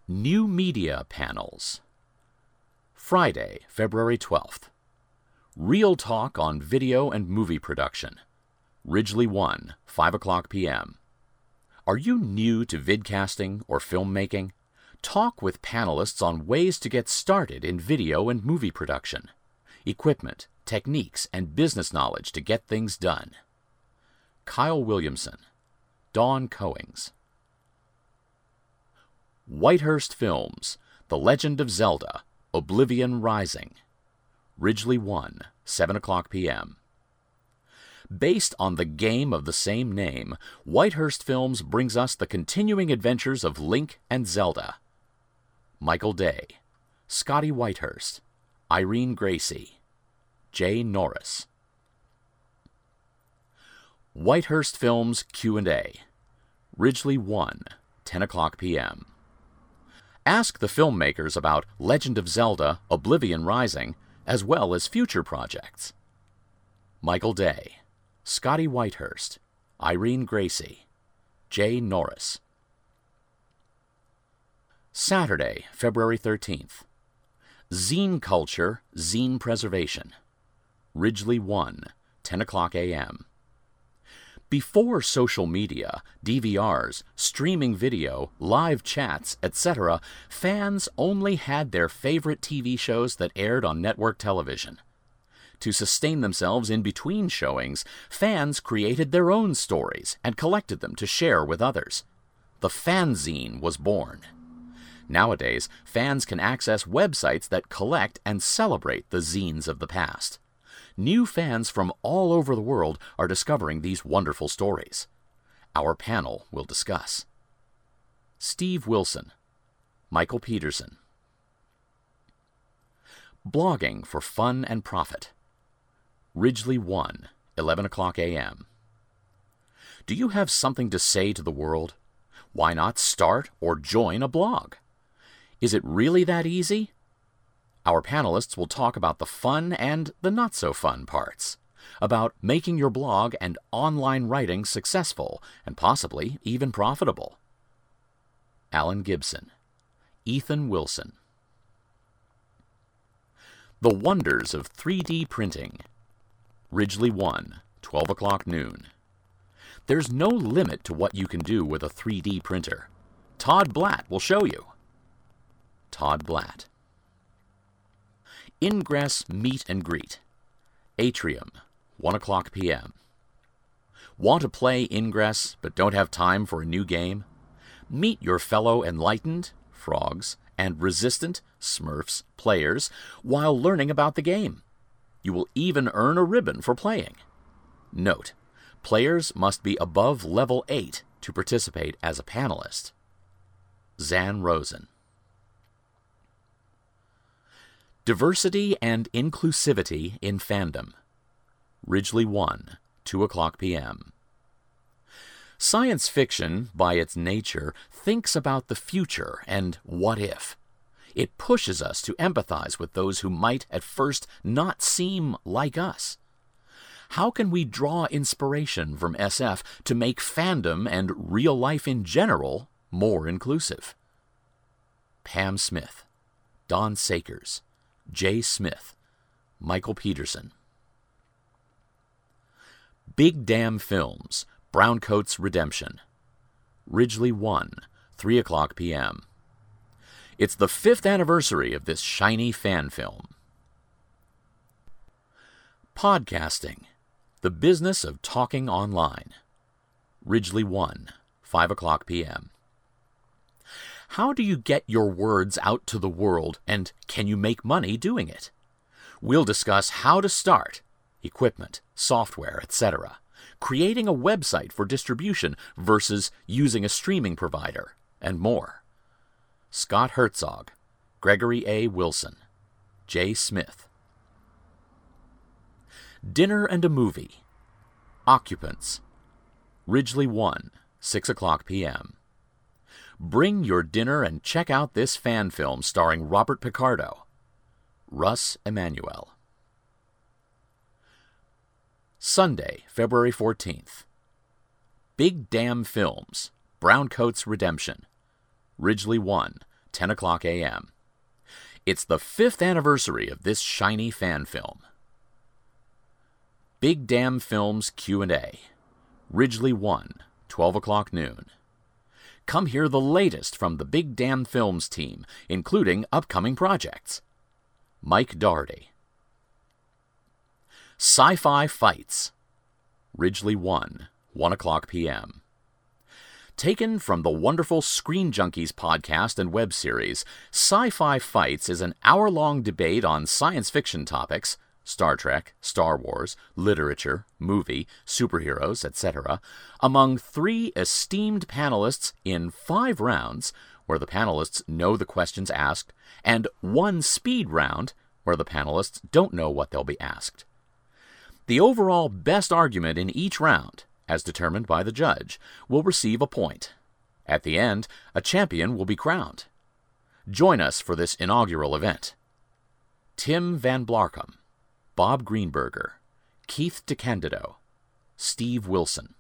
New Media Panels. Friday, February 12th. Real Talk on Video and Movie Production. Ridgely 1, 5 o'clock p.m. Are you new to vidcasting or filmmaking? Talk with panelists on ways to get started in video and movie production. Equipment, techniques, and business knowledge to get things done. Kyle Williamson, Dawn Coings. Whitehurst Films, The Legend of Zelda, Oblivion Rising. Ridgely 1, 7 o'clock p.m. Based on the game of the same name, Whitehurst Films brings us the continuing adventures of Link and Zelda. Michael Day, Scotty Whitehurst, Irene Gracie, Jay Norris. Whitehurst Films Q&A. Ridgely 1, 10 o'clock p.m. Ask the filmmakers about Legend of Zelda, Oblivion Rising, as well as future projects. Michael Day, Scotty Whitehurst, Irene Gracie, Jay Norris. Saturday, February 13th. Zine Culture, Zine Preservation. Ridgely 1, 10 o'clock a.m. Before social media, DVRs, streaming video, live chats, etc., fans only had their favorite TV shows that aired on network television. To sustain themselves in between showings, fans created their own stories and collected them to share with others. The fanzine was born. Nowadays, fans can access websites that collect and celebrate the zines of the past. New fans from all over the world are discovering these wonderful stories. Our panel will discuss. Steve Wilson, Michael Peterson. Blogging for Fun and Profit. Ridgely 1, 11 o'clock a.m. Do you have something to say to the world? Why not start or join a blog? Is it really that easy? Our panelists will talk about the fun and the not-so-fun parts, about making your blog and online writing successful and possibly even profitable. Alan Gibson, Ethan Wilson. The Wonders of 3D Printing. Ridgely 1, 12 o'clock noon. There's no limit to what you can do with a 3D printer. Todd Blatt will show you. Todd Blatt. Ingress Meet and Greet. Atrium, 1 o'clock p.m. Want to play Ingress but don't have time for a new game? Meet your fellow enlightened, frogs, and resistant, Smurfs, players while learning about the game. You will even earn a ribbon for playing. Note, players must be above level 8 to participate as a panelist. Zan Rosen. Diversity and Inclusivity in Fandom. Ridgely 1, 2 o'clock p.m. Science fiction, by its nature, thinks about the future and what if. It pushes us to empathize with those who might at first not seem like us. How can we draw inspiration from SF to make fandom and real life in general more inclusive? Pam Smith, Don Sakers, Jay Smith, Michael Peterson. Big Damn Films, Browncoat's Redemption. Ridgely 1, 3 o'clock p.m. It's the 5th anniversary of this shiny fan film. Podcasting, The Business of Talking Online. Ridgely 1, 5 o'clock p.m. How do you get your words out to the world, and can you make money doing it? We'll discuss how to start, equipment, software, etc., creating a website for distribution versus using a streaming provider, and more. Scott Herzog, Gregory A. Wilson, Jay Smith. Dinner and a Movie. Occupants. Ridgely 1, 6 o'clock p.m. Bring your dinner and check out this fan film starring Robert Picardo. Russ Emanuel. Sunday, February 14th. Big Damn Films, Browncoat's Redemption. Ridgely 1, 10 o'clock a.m. It's the 5th anniversary of this shiny fan film. Big Damn Films Q&A. Ridgely 1, 12 o'clock noon. Come hear the latest from the Big Damn Films team, including upcoming projects. Mike Doherty. Sci-Fi Fights. Ridgely 1, 1 o'clock p.m. Taken from the wonderful Screen Junkies podcast and web series, Sci-Fi Fights is an hour-long debate on science fiction topics, Star Trek, Star Wars, literature, movie, superheroes, etc., among 3 esteemed panelists in 5 rounds, where the panelists know the questions asked, and 1 speed round, where the panelists don't know what they'll be asked. The overall best argument in each round, as determined by the judge, will receive a point. At the end, a champion will be crowned. Join us for this inaugural event. Tim Van Blarcom, Bob Greenberger, Keith DeCandido, Steve Wilson.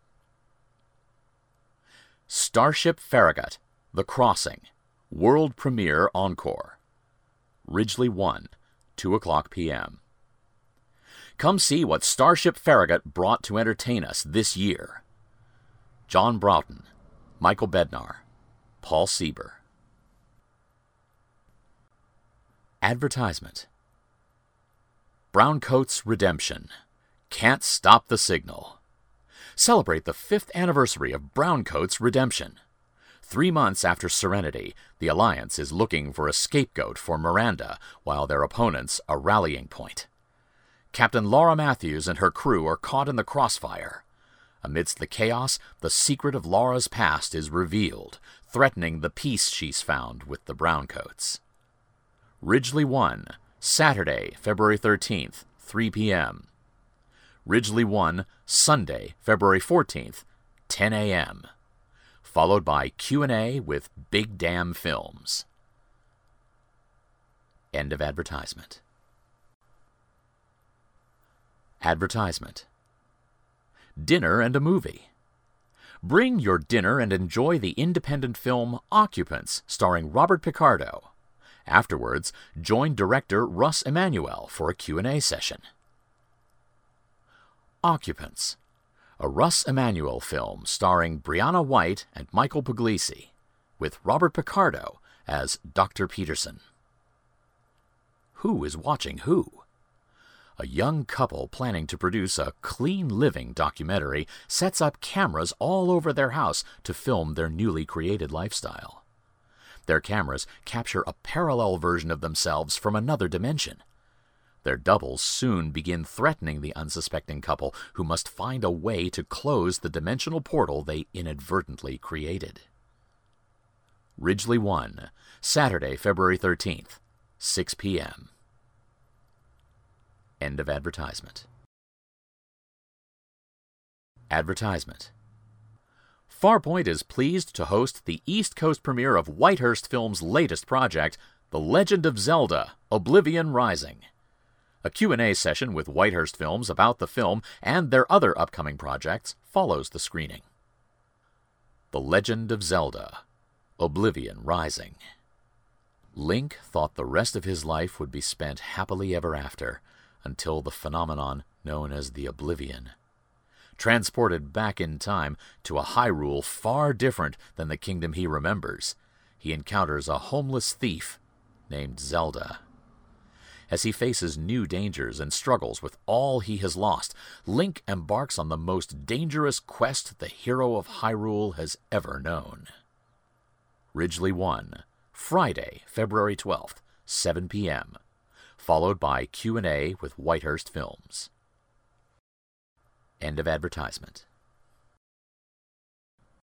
Starship Farragut, The Crossing, World Premiere Encore. Ridgely 1, 2 o'clock p.m. Come see what Starship Farragut brought to entertain us this year. John Broughton, Michael Bednar, Paul Sieber. Advertisement. Browncoat's Redemption. Can't Stop the Signal. Celebrate the 5th anniversary of Browncoat's Redemption. 3 months after Serenity, the Alliance is looking for a scapegoat for Miranda, while their opponents a rallying point. Captain Laura Matthews and her crew are caught in the crossfire. Amidst the chaos, the secret of Laura's past is revealed, threatening the peace she's found with the Browncoats. Ridgely 1, Saturday, February 13th, 3 p.m. Ridgely 1, Sunday, February 14th, 10 a.m. Followed by Q&A with Big Damn Films. End of advertisement. Advertisement. Dinner and a movie. Bring your dinner and enjoy the independent film Occupants, starring Robert Picardo. Afterwards, join director Russ Emanuel for a Q&A session. Occupants, a Russ Emanuel film starring Brianna White and Michael Puglisi, with Robert Picardo as Dr. Peterson. Who is watching who? A young couple planning to produce a clean living documentary sets up cameras all over their house to film their newly created lifestyle. Their cameras capture a parallel version of themselves from another dimension. Their doubles soon begin threatening the unsuspecting couple, who must find a way to close the dimensional portal they inadvertently created. Ridgely 1, Saturday, February 13th, 6 p.m. End of advertisement. Advertisement. Farpoint is pleased to host the East Coast premiere of Whitehurst Films' latest project, The Legend of Zelda: Oblivion Rising. A Q&A session with Whitehurst Films about the film and their other upcoming projects follows the screening. The Legend of Zelda: Oblivion Rising. Link thought the rest of his life would be spent happily ever after, until the phenomenon known as the Oblivion. Transported back in time to a Hyrule far different than the kingdom he remembers, he encounters a homeless thief named Zelda. As he faces new dangers and struggles with all he has lost, Link embarks on the most dangerous quest the hero of Hyrule has ever known. Ridgely 1, Friday, February 12th, 7 p.m., followed by Q&A with Whitehurst Films. End of advertisement.